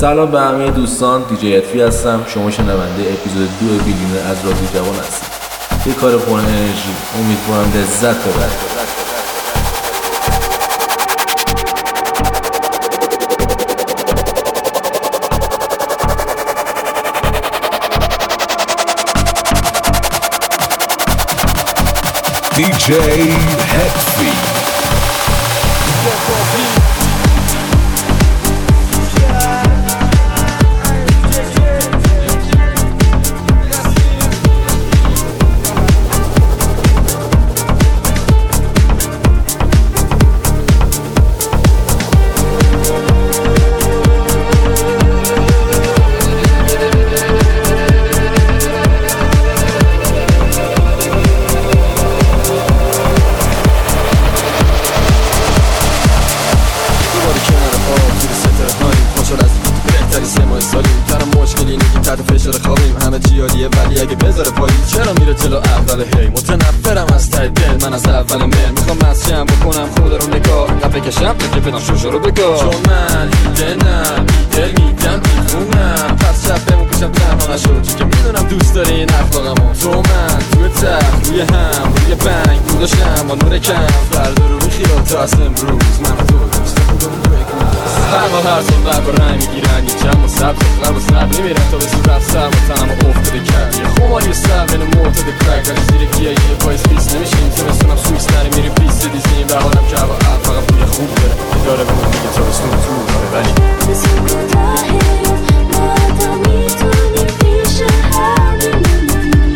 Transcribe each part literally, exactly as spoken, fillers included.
سلام به همه دوستان، دیجی اتفی هستم. شما شنونده اپیزود دو بیلیون از رادیو جوان هستید. یه کار پر انرژی، امیدوارم لذت ببرید. دیجی اتفی ولی اگه بذاره پایی چرا میره جلو اول هی متنفرم از ته دل من از اول مل میخوام مسجم بکنم خود رو نگاه اینقدر بکشم که بدم شوشو رو بگاه چون من دیدنم بیدل میدم دیفونم پس شب بمون پیشم تنها نشد چون که میدونم دوست داری این اخلاقمو تو من توی تخت روی هم روی بنگ بوداشم با نور کم فردا رو بخیرم تا از امروز من و تو دوست خودمون بگم هر هر سال بر با رنگ میگیرن یه کم و سبز اخلر و سب نمیرن تا به صورت سر و تنم و افتاده کرد یه خماری و سر بین معتاد کرک ولی زیر گیه یه پایز پیس نمیشیم زمستونم سویس نری میری پیس دیزیم به حالم که هوا عب فقط بوی خوب داره که داره به من میگه تا بستون تو داره ولی مثل کوتاهه ما تا میتونیم پیش هم بمونیم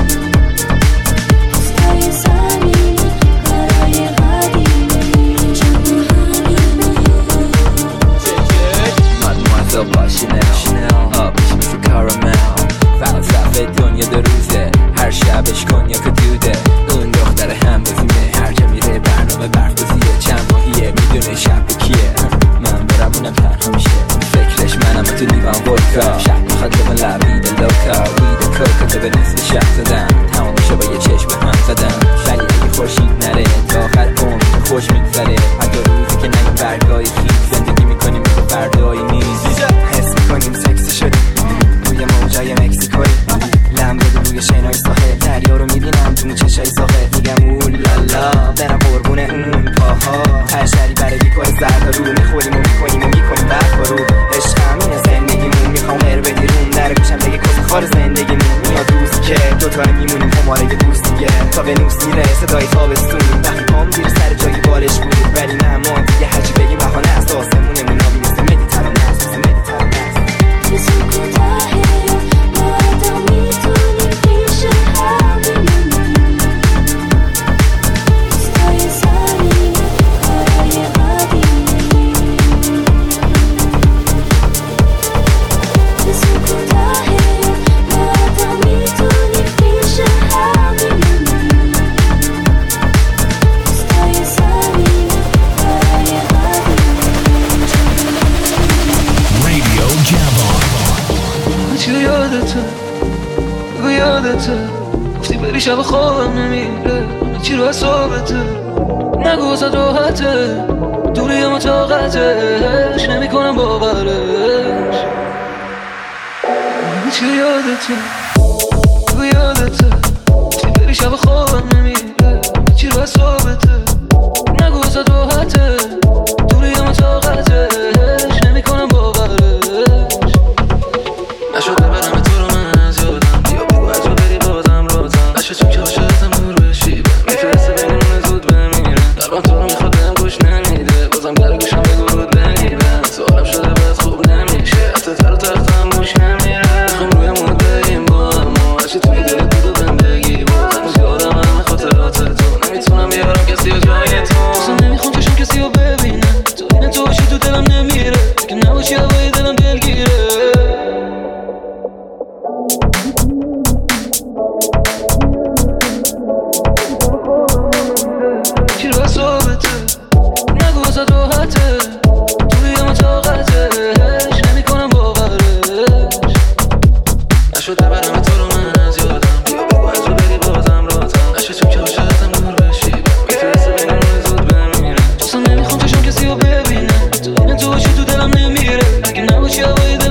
روزهای زمینی کارهای قدیمی چون با همینیم مادموازل با شنل آبش مثل کارامل فلسفه دنیا دو روزه هر شبش کنیا که دوده اون دختر هم بزیمه هر جا میره برنامه برفازیه چند ماهیه میدونه شب کیه من برم اونم تنها میشه فکرش منم تو لیوان ودکا شب میخواد به من لبید لوکا وید کوکا تو به نصف شب زدم تمام میشه با یه چشم هم زدم ولی اگه خورشید نره تا آخر عمر خوش میگذره حتی روزی که نگیم برگای خیز زندگی میکنیم مثل فردای نیز حس میکنیم سکسی شدیم روی موجای مکسیکوی لم بده روی شینای ساحل دریا رو میبینم تو چشای ساحل میگم اولالا برم قربون اون پاها تشری برای بیکار زرد رو میخوریم و میکنیم و میکنیم برد رو عشق همینه زندگیمون میخوام غیر بدیرون در گوشم بگه کسی خار زندگیمون میاد روزی که دوتا میمونیم هماره دوستیه تا به نوس میره صدای تابستون وقتی پام زیر سر جایی بالش بود ولی نه ما دیگه هرچی بگیم بهانه است آسمونمون آبی مثل مدیترانه است مثل مدیترانه است مثل کوتاهه ما تا میتونیم پیش هم بمونیم روزهای زمینی کارهای قدیمی مثل کوتاهه ما تا میتونیم پیش هم بمونیم روزهای زمینی کارهای قدیمی رادیو جوان چی یادته بگو یادته گفتی بری شب خوابم نمیره چی رو حسابته نگو ازت راحته دوری اما طاقتش نمی کنم باورش چی یادته بگو یادته گفتی بری شب خوابم نمیره چی رو حسابته نگو ازت راحته دوری اما طاقتش نمی کنم باورش نشده برم تو رو من از یادم بیا بگو از رو بری بازم رازم نشه چون که عاشقتم دور بشی میفرسته بگیمونه زود بمیرم قلبم تو رو میخواد بهم گوش نمیده بازم در گوشم بگو رود نگیرم سوالم شده باید خوب نمیشه حتی تر و تختم موش نمیره میخوام روی موده این با اما هرچی توی دلت بود و زندگی بود هنوز یادم همه خاطرات تو نمیتونم بیارم کسی و جای تو اصلا نمیخوام چشم کسی رو ببینم تو این تو باشی تو دلم نمیره که نباشی هوای دلم دلگیره چی رو حسابته نگو ازت راحته توی اما طاقتش نمی کنم باورش نشده برم تو رو من از یادم بیا بگو از رو بری بازم رازم نشه چون که عاشقتم دور بشی میفرسته بگیمونه زود بمیرم اصلا نمیخوام چشم کسی رو ببینم تو این تو باشی تو دلم نمیره اگه نباشی هوای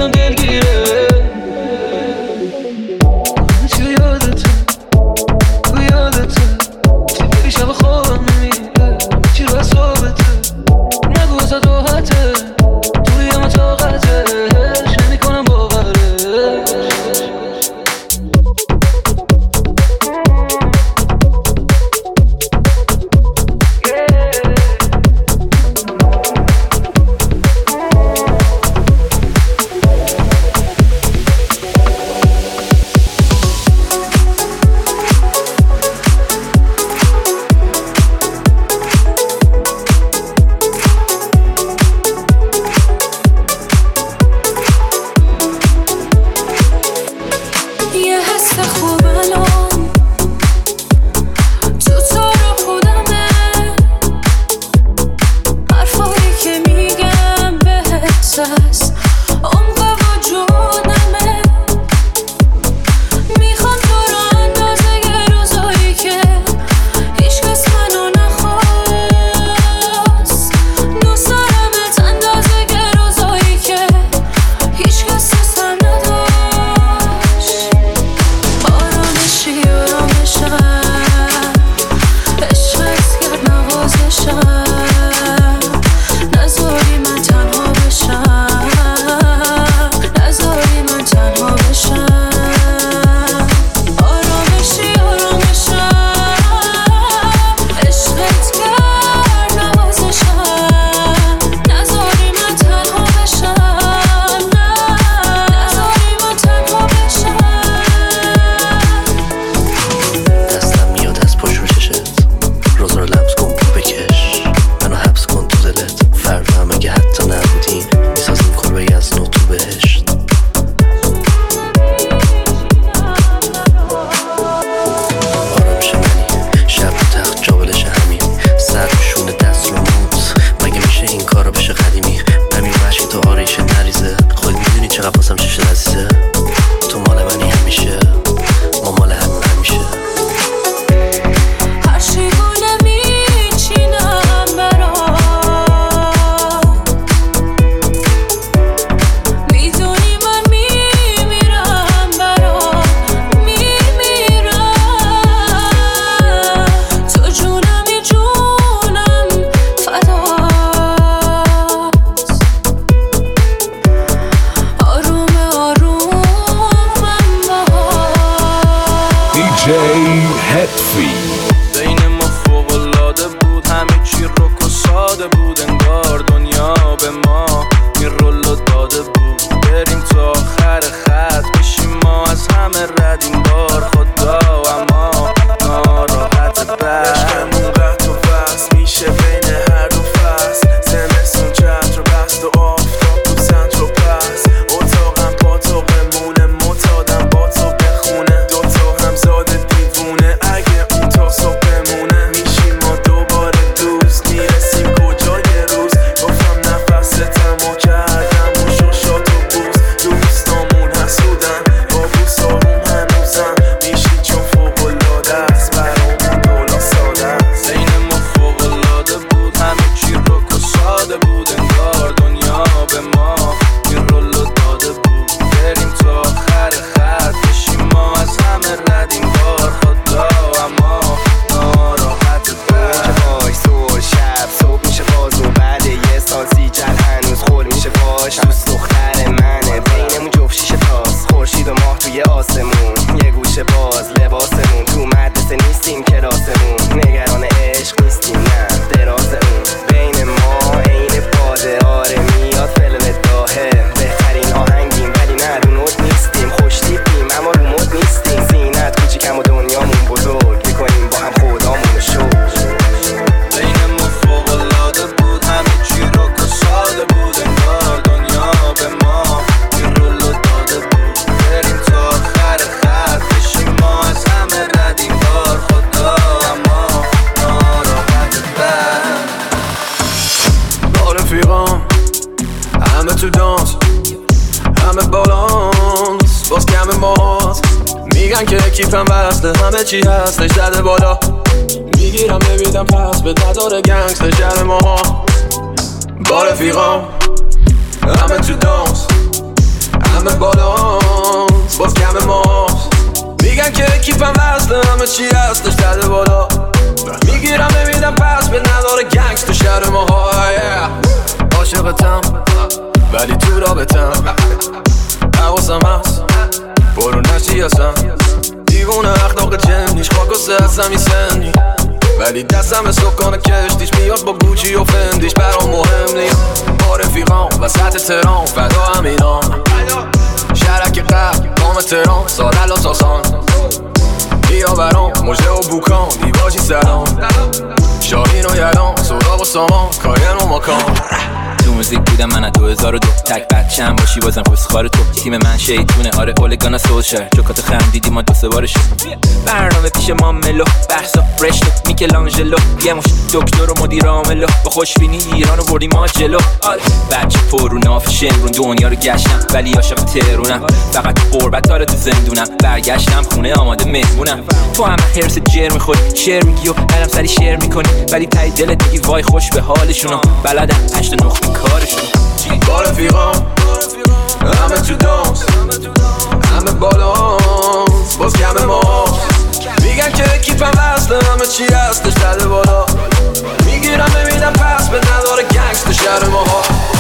رفیقام همه تو دانس، همه بالانس، باز کم ماست. میگن که کیفم وصله، همه چی هستش زده بالا. میگیرم نمیدم پس به نداره گنگستر شهر ماها. با رفیقام همه تو دانس، همه بالانس، باز کم ماست. میگن که کیفم وصله، همه چی هستش زده بالا. میگیرم نمیدم پس به نداره گنگستر شهر ماها. عاشقتم ولی تو رابطم، حواسم هست برو نشی هستم. دیوونه اخلاق جنیش خاک و سه هستم این سنی، ولی دستم سکان کشتیش میاد با گوچی و فندیش. برام مهم نیست با رفیقام وسط تهران، فدا همینام شرک قبل قام تهران، سارل و ساسان بیا برام مجده و بوکان، دیواجی سلام شاهین و یلان، سراغ و سامان، کاین و ماکان. تو موزیک بودم من از دو هزار و دو، تک بچه‌ام باشی بازم پسخار تو. تیم من شیطونه آره اولگانا سوشر، جوکاتو خندیدی ما دو سه بارش. برنامه پیش ما ملو، بحثا برشتو میکلانژلو، یه مش دکتر و مدیر عاملو، با خوشبینی ایرانو بردیم ما جلو. آره بچه پرو ناف شمرون دنیا رو گشتم، ولی عاشق تهرونم. فقط قربت داره تو زندونم، برگشتم خونه آماده مهمونم. تو هم هرس جر میخوری، شعر میگی و برم سری شعر میکنی، ولی تای دلت میگی وای خوش به حالشونو. بلدم هشت نخ کارشون. با رفیقام همه تو دانس، همه بالانس، باز کم ماست. میگن که کیفم وصله، همه چی هستش زده بالا. میگیرم نمیدم پس به نداره گنگستر شهر ماها.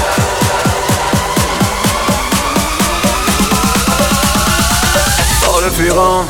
با رفیقام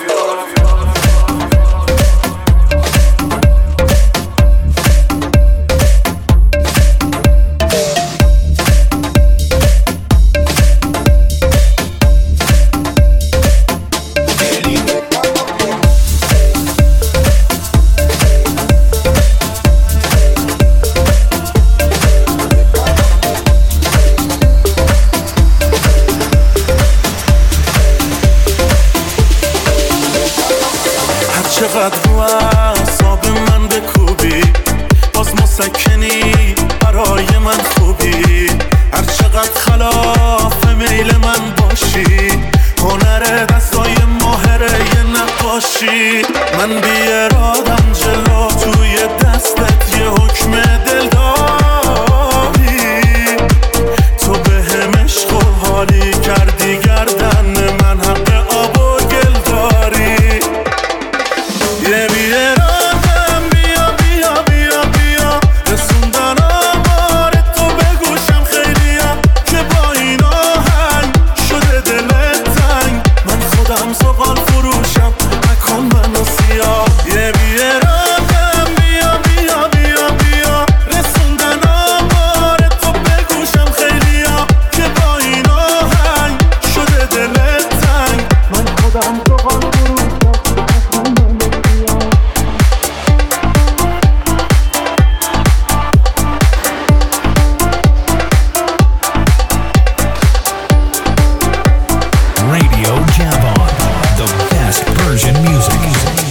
چقدر رو اعصاب من بکوبی، باز مسکنی برای من خوبی. هر چقدر خلاف میل من باشی، هنر دستای ماهره یه نقاشی. من بی ارادم جلو توی دستت یه حکم دل داری. تو به هم عشق و حالی کردی گردن من، حق آب و گل داری. یه بی ارادم بیا بیا بیا بیا، رسوندن آمار تو به گوشم خیلیم، که با این آهنگ شده دلت تنگ. من خودم زغال فروشم نکن منو سیاه. یه بی ارادم بیا بیا بیا بیا، رسوندن آمار تو به گوشم خیلیم، که با این آهنگ شده دلت تنگ. من خودم زغال فروشم نکن منو سیاه. Radio Javon, the best Persian music.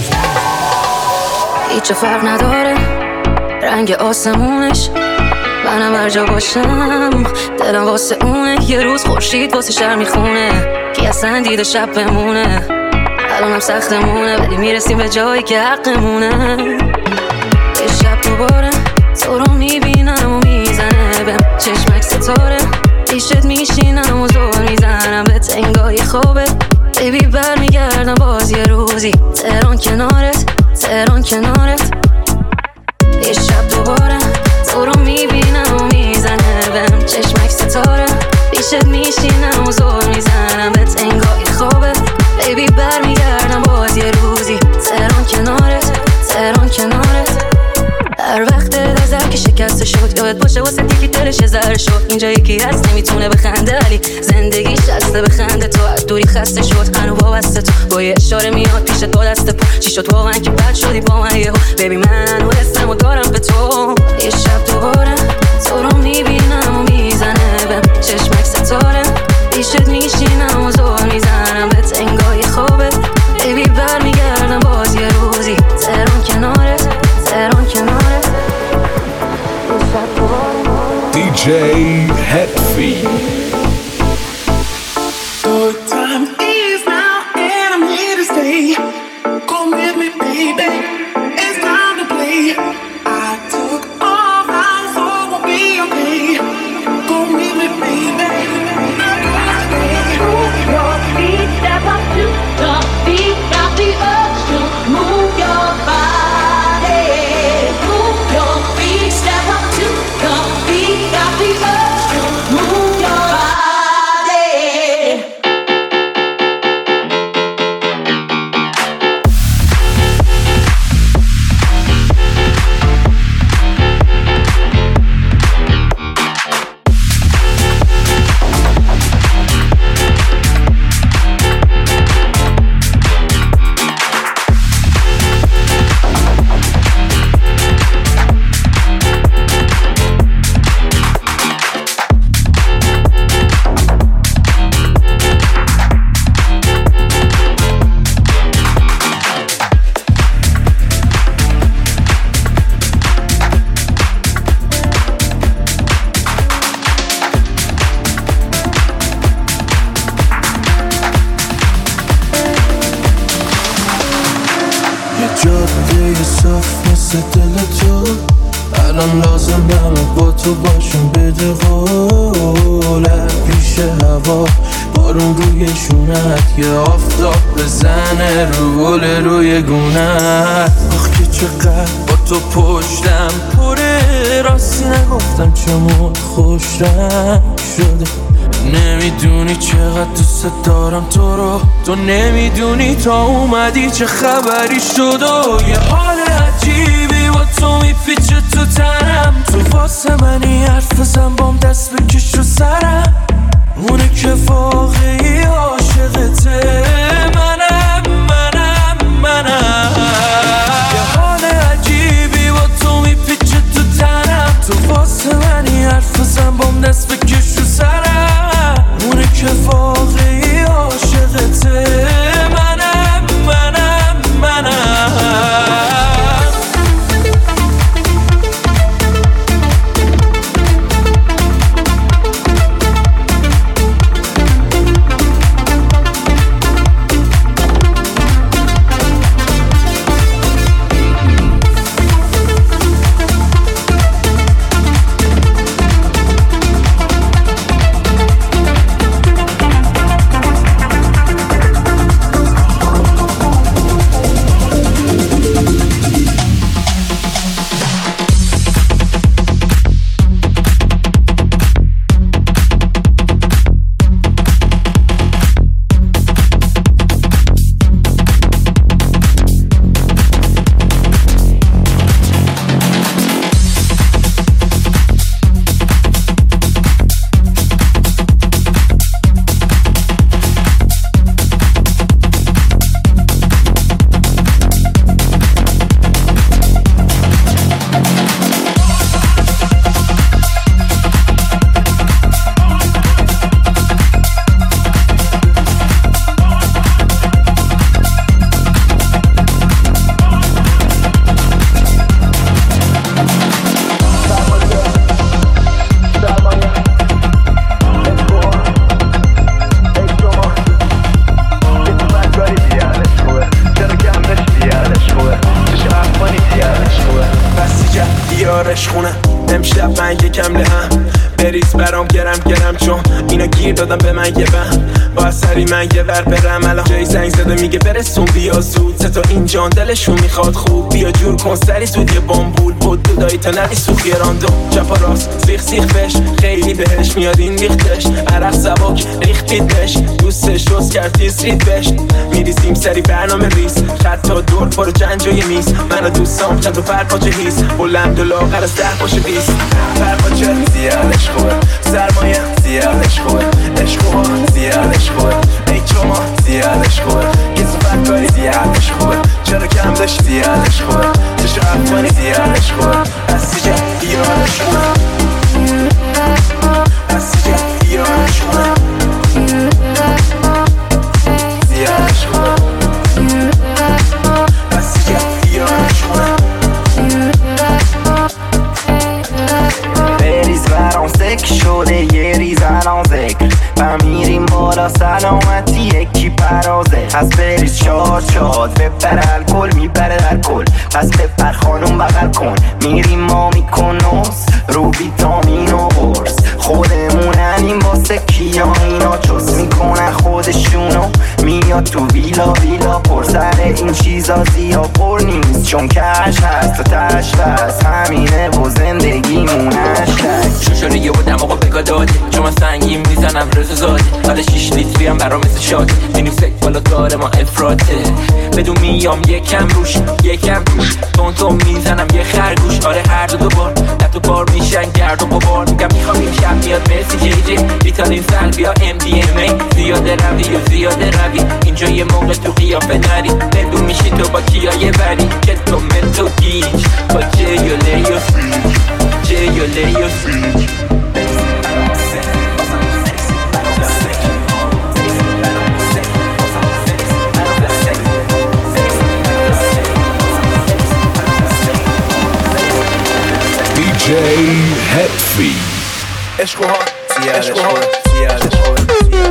هیچ فرق نداره رنگ آسمونش، منم هر جا باشم دلم واسه اونه. یه روز خورشید واسه شهر میخونه، کی اصلا دیده شب بمونه. الانم سختمونه ولی میرسیم به جایی که حقمونه. یه شب دوباره تو رو میبینم و میزنه بهم چشمک ستاره. پیشت میشینم و زور میزنم به تنگای خوبه. بیبی برمیگردم باز یه روزی، تهران کنارت، تهران کنارت. یه شب دوباره تو رو میبینم و میزنه بهم چشمک ستاره. پیشت میشینم و زور میزنم به تنگای خوبه. بیبی برمیگردم باز یه روزی، تهران کنارت، تهران کنارت. هر وقت نظر که شکسته شد یاد باشه واسه دیگه دلش زهر شد. اینجا یکی هست نمیتونه بخنده ولی زندگی شسته بخنده. تو از دوری خسته شد هنو وابسته تو، با یه اشاره میاد پیشت با دست پر. چی شد واقعا که بد شدی با من یهو؟ ببی من و اسمو دارم به تو. یه شب دوباره تو رو میبینم و میزنه بهم چشمک ستاره. پیشت میشینم و زور میزنم به تنگای خوبه. بیبی برمیگردم باز یه روزی، تهران کنارت، تهران کنارت. جی هدفی. جاده صاف مثل دل تو الان لازمم با تو باشم بده قولت پیش هوا بارون روی شونت یه آفتاب بزنه رو گل روی گونت. آخ که چقدر با تو پشتم پره راستی نگفتم چمون خوش رنگ شده. نمیدونی چقدر دوست دارم تو رو، تو نمیدونی تا اومدی چه خبری شد و یه حال عجیبی با تو میپیچه تو تنم. تو واسه منی حرف بزن بام دست بکش رو سرم، اونه که واقعی عاشقته منم منم منم. یه حال عجیبی با تو میپیچه تو تنم، تو واسه منی حرف بزن بام دست بکش رو سرم، اونه که واقعی عاشقته منم منم منم. امشب من یکم لهم بریز برام گرم گرم چون اینا گیر دادم به من یه بهم با سری من یه ور برم الان جای زنگ زده میگه برسون بیا زود تا این جان دلشون میخواد خوب بیا جور کن سری زود یه بامبول بود دودایی تا ندی سوخ یه راندو چپا راست سیخ سیخ بش خیلی بهش میاد این ریختش عرق سبک ریختیدش دوستش روز کرد تیز رید بش میریزیم سری برنامه ریز خط تا دور برو جنجای میز من و دوستام چند و پرپاچه هیز بلند و لاغر از ده باشه بیست پرپاچه زیادش خوبه سرمایه زیادش خوبه عشقوها زیادش خوبه ای چما زیادش خوبه گزو کاری زیادش خوبه چرا کم داشت زیادش خوبه چشو افغانی زیادش خوبه از سیجه دیارش خوبه از سیجه دیارش خوبه زیادش خوبه از سیجه دیارش خوبه الان سک شده یه ریز الان ذکر و میریم بالا سلامتی یکی پرازه پس بریز شاد شاد بپر الکل میپره در کل پس بپر خانوم بغل کن میریم ما میکنوس رو ویتامین و قرص خودموننیم واسه کیا اینا چست میکنن خودشونو میاد تو ویلا ویلا پر سر این چیزا زیا پر نیست چون کش هست و تش بس همینه و زندگیمون هشتگ شوشاره یه بودم آقا بگا داده چون من سنگین میزنم رزو زاده حالا شیش لیتری هم برام مثل شاده میریم سک بالا کار ما افراته بدون میام یکم روش یکم روش تون تون میزنم یه خرگوش آره هر دو دوبار نه تو بار میشن گرد و بابار میگم میخوام این شب میاد مرسی جی جی ریتالین سلبیا ام دی ام ای زیاده روی و زیاده روی اینجا یه موقع تو قیافه نری بدون میشی تو با کیا یه بری که تو متو گیج با جیوله یا فریج جیوله یا فریج دی جی هدفی عشق و ها زیاد عشق و ها زیاد عشق و ها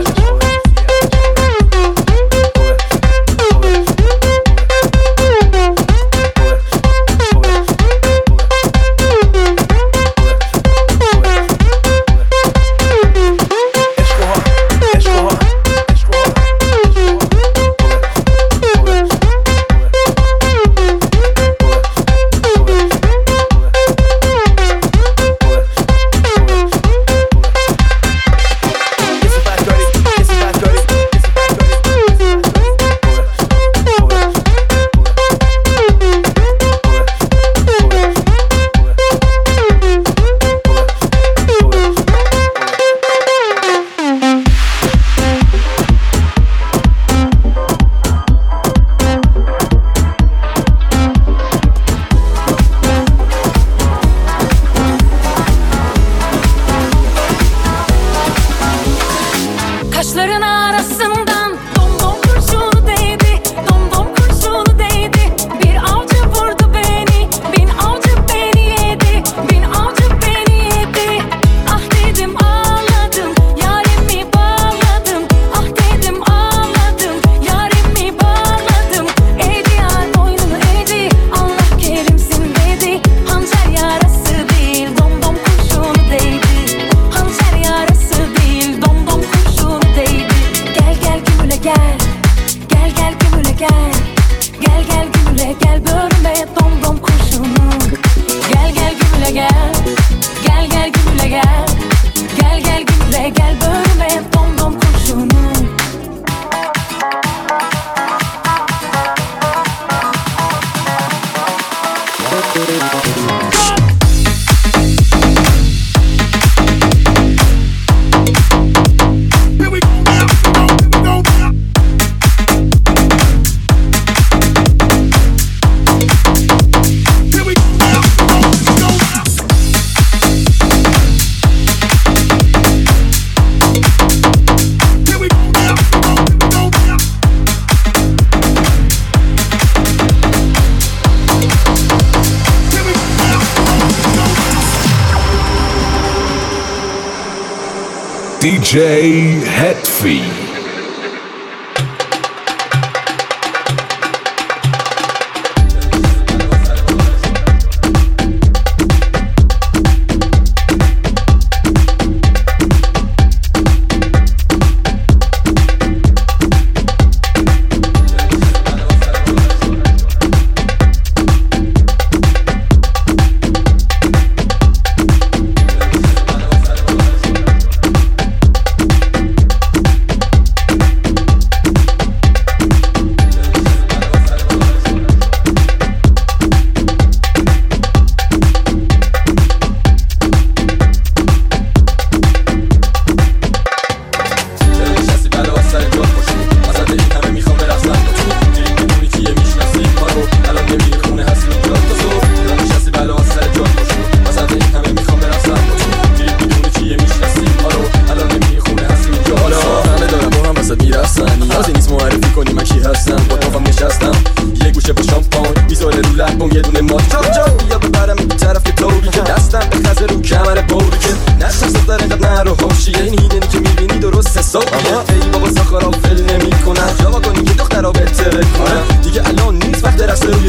دی جی هدفی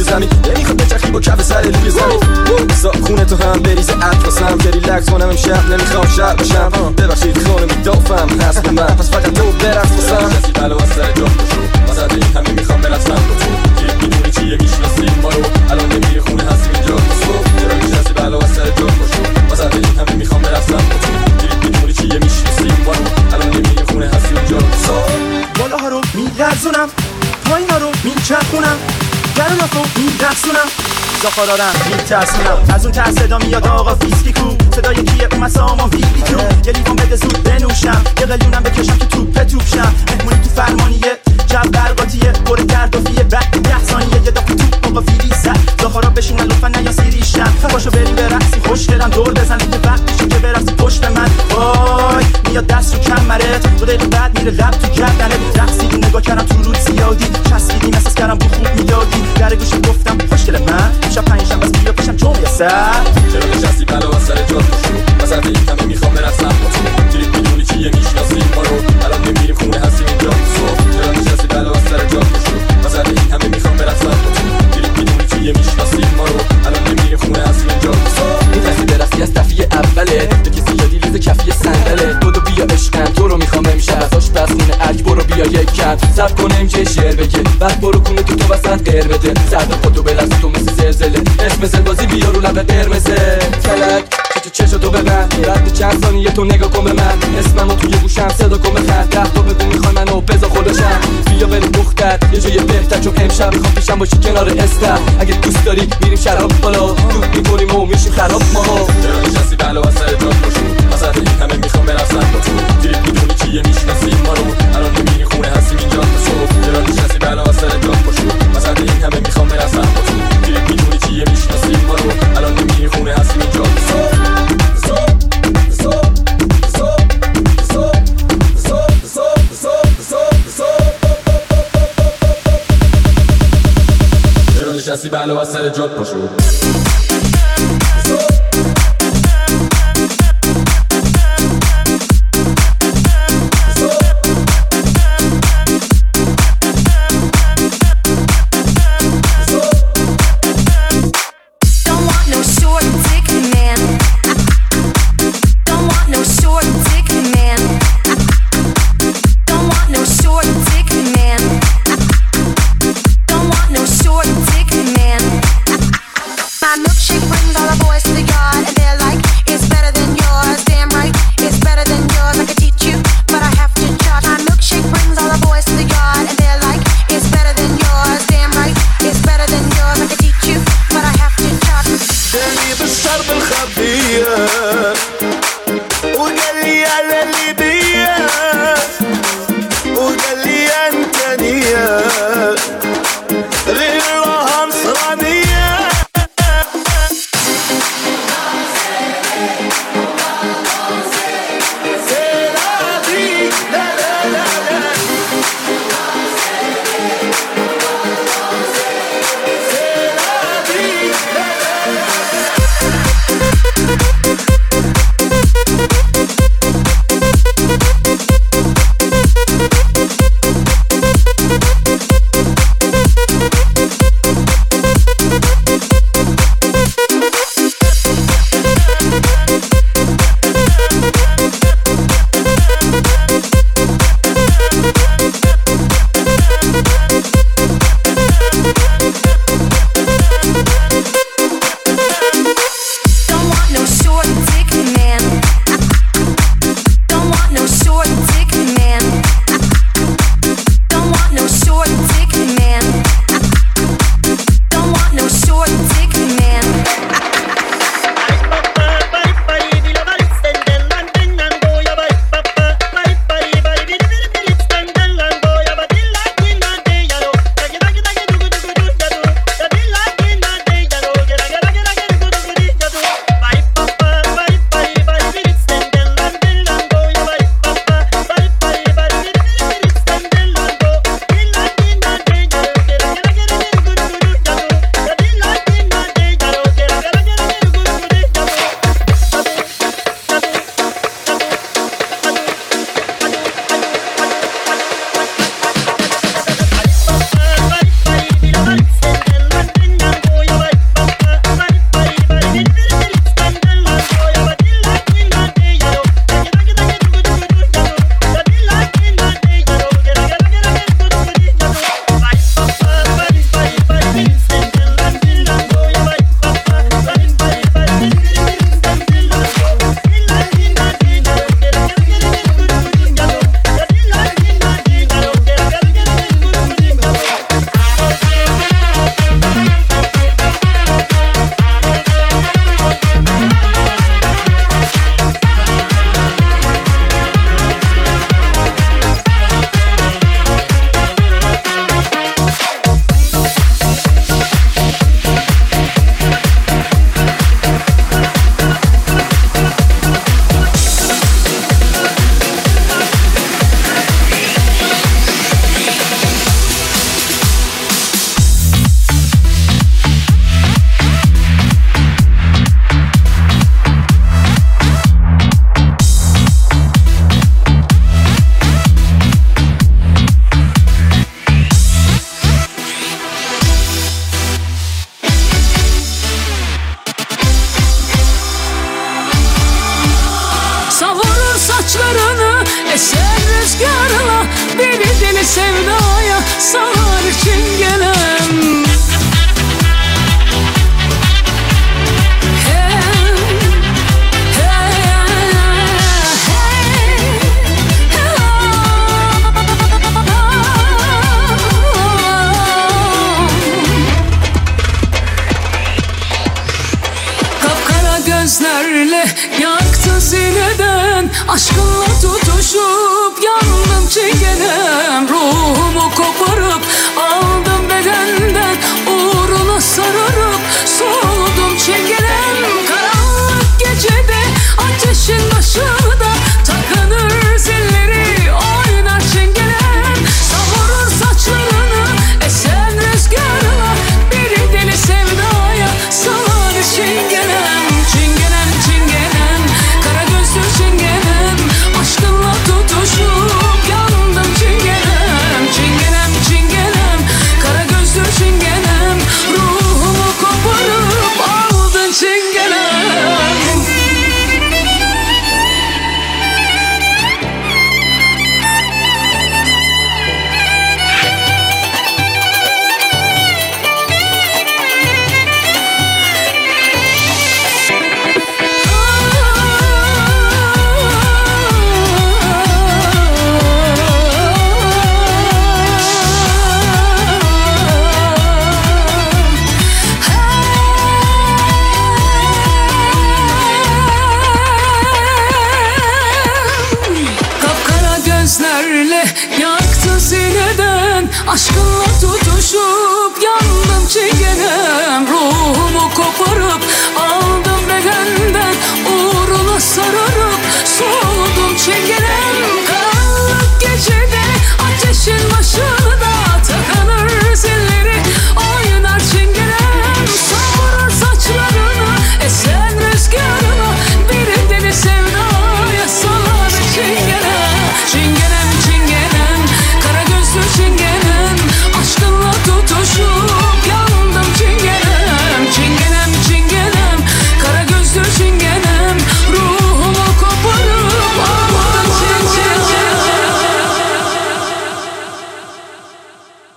زمین نمیخواد بچرخی با کف سر روی زمین بزا خونه تو هم بریزه اطلاسم که ریلکس کنم امشب نمیخوام شب بشم ببخشید خونه میدافم هست به من پس فقط تو برقص بسم کسی بلا از سر جا بشو واسه این همه میخوام برقصم با تو که میدونی چیه میشناسیم ما رو الان نمیری خونه هستی اینجا بسو چرا کسی بلا از سر جا بشو واسه این همه میخوام برقصم با تو که میدونی چیه میشناسیم ما رو الان نمیری خونه هستی اینجا بسو بالاها رو میلرزونم پایینا رو میچرخونم گرونات رو میرقصونم زخارارم میترسونم از اون ترس صدا میاد آقا فیسکی کو صدای کیه اومد سامان ویلی تو یه لیوان بده زود بنوشم یه قلیونم بکشم که توپ توپ شم مهمونی تو فرمانیه جو برقاتیه پر گردافیه بعد ده ثانیه یه دافی توپ آقا فیلی زد زخارا بشینن لطفا نیا سیریشم باشو بریم برقصی خوش دلم دور بزن که وقت میشه که برقصی پشت من وای میاد دست رو کمرت دو دقیقه بعد میره لب تو گردنت رقصیدی نگاه کردم تو رود زیادی چسبیدیم احساس کردم بو خوب میدادی در گوشی گفتم خوشگل من شب پنجشنبه بس بیا پیشم چون میسر چرا نشستی بلا از سر جات بشو وسط این همه میخوام برقصم با تو تریپ میدونی چیه میشناسیم ما رو الان نمیریم خونه هستیم اینجا صبح چرا نشستی بلا از سر جات بشو وسط این همه میخوام برقصم با تو تریپ میدونی چیه میشناسیم ما رو الان نمیریم خونه هستیم اینجا صبح می‌خواستی برقصی از دفعه اوله به کسی یادی لیز کفی صندله بودو بیا عشقم تو رو میخوام امشب از آشپزخونه ارگ برو بیا یک کم صبر کنم که شعر بگه بعد برو کنه تو تو وسط قر بده سرد خودتو بلرز تو مثل زلزله اسم زلبازی بیا رو لب قرمزه فلک تو چشتو ببند بعد چند ثانیه تو نگاه کن به من اسممو توی گوشم صدا کن بخند ده تا بگو میخوای منو بذار خودشم بیا بریم دختر یه جای بهتر چون امشب میخوام پیشم باشی کنار استر اگه دوست داری میریم شراب بالا دود میکنیم و میشیم خراب ما چرا نشستی بلا از سر جات بشو وسط این همه میخوام برقصم با تو تریپ میدونی چیه میشناسیم ما رو الان نمیری خونه هستیم اینجا صبح چرا نشستی بلا از سر جات بشو وسط این همه میخوام برقصم با تو تریپ میدونی چیه میشناسیم ما رو الان نمیری خونه هستیم اینجا صبح نشستی بلا از سر جات پاشو My Bir deli sevdaya salar çingenem. Gözlerle yaktın sineden, aşkınla tutuşup yandım çingenem. Ruhumu koparıp aldım bedenden, uğruna sararıp soğudum çingenem. Karanlık gecede ateşin başında takınır zilleri oynar çingenem. Savurur saçlarını esen rüzgarla, bir deli sevdaya salar çingenem. Çingenem çingenem, kara gözlü çingenem, aşkınla tutuşup yandım çingenem. Çingenem çingenem, kara gözlü çingenem, ruhumu koparıp aldın çingenem. Gözlerle yaktın sineden, aşkınla tutuşup yandım çingenem. Ruhumu koparıp aldım